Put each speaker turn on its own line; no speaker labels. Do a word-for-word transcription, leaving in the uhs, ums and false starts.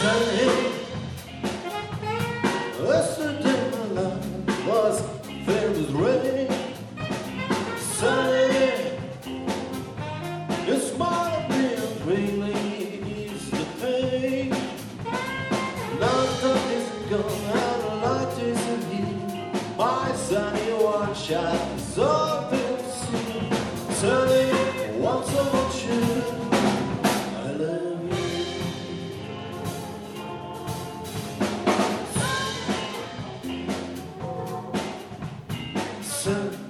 sunny. Yesterday my life was filled with rain. Sunny, your smile really ease the pain. Long time is gone and the light isn't here. My sunny one shines up in the sea. Sunny, once I want you, I love you. Sun.